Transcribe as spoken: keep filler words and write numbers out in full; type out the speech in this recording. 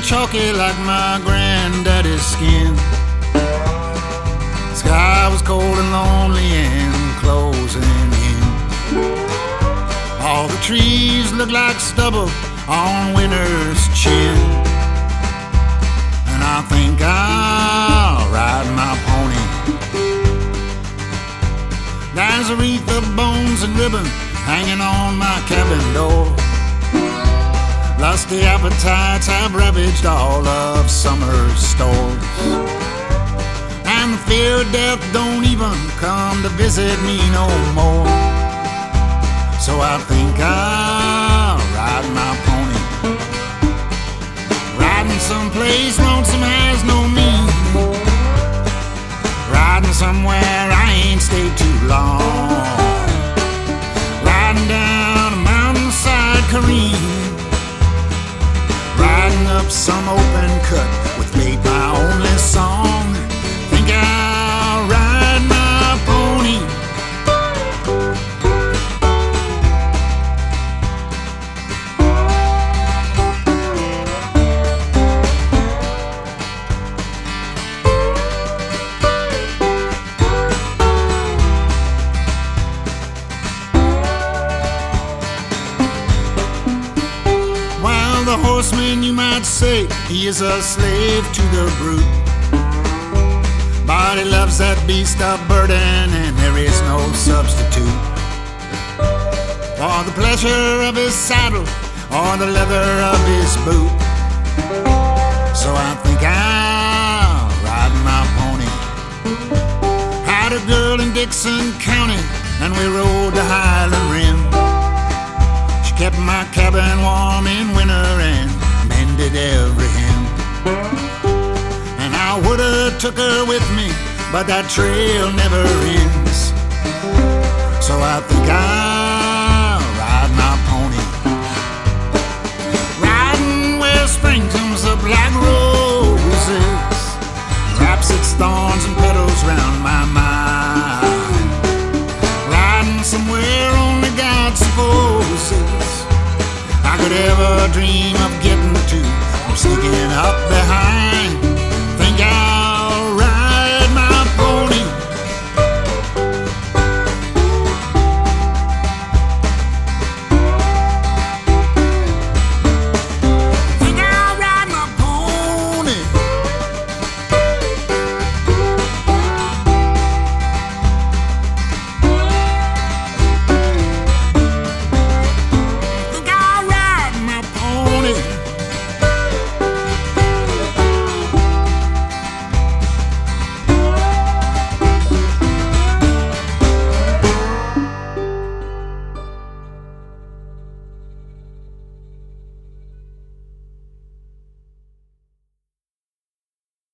chalky like my granddaddy's skin. Sky was cold and lonely and closing in. All the trees looked like stubble on winter's chin. And I think I'll ride my pony. There's a wreath of bones and ribbon hanging on my cabin door. Lusty appetites have ravaged all of summer's stores, and the fear of death don't even come to visit me no more. So I think I'll ride my pony, riding someplace lonesome has no meaning, riding somewhere I ain't stayed too long, riding down a mountainside careening, riding up some open cut with fate my only song. Think I'll ride my pony. Well, the horseman, you might say, he is a slave to the brute, but he loves that beast of burden, and there is no substitute for the pleasure of his saddle or the leather of his boot. So I think I'll ride my pony. Had a girl in Dixon County, and we rode to Highland Rim. She kept my cabin warm in winter and mended every hem. And I would've took her with me, but that trail never ends. So I think I'll ride my pony, riding where spring comes up like roses, wraps its thorns and petals round my mind, riding somewhere only God supposes I could ever dream of getting to. I'm sneaking up behind.